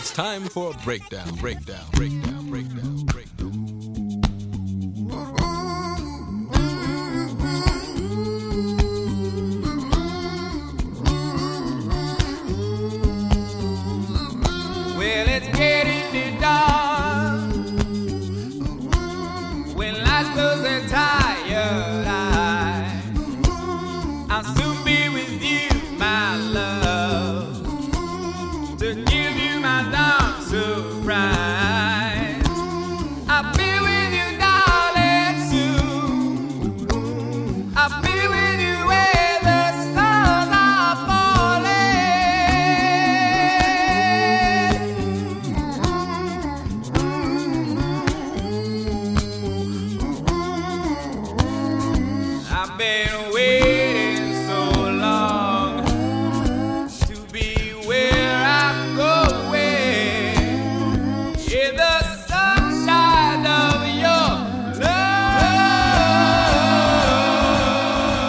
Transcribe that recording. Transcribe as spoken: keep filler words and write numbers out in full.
It's time for a breakdown, breakdown, breakdown, breakdown, breakdown. Well, it's getting too dark. When lights close their tired eyes, I'll soon be with you, my love, to give you my dark surprise.